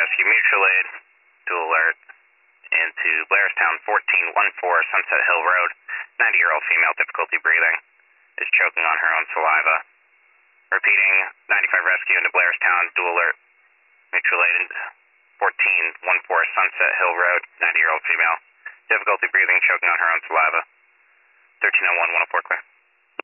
Rescue Mutual Aid, dual alert, into Blairstown 1414 Sunset Hill Road. 90-year-old female, difficulty breathing, is choking on her own saliva. Repeating, 95 Rescue into Blairstown, dual alert, mutual aid, 1414 Sunset Hill Road. 90-year-old female, difficulty breathing, choking on her own saliva. 1301, 104 clear.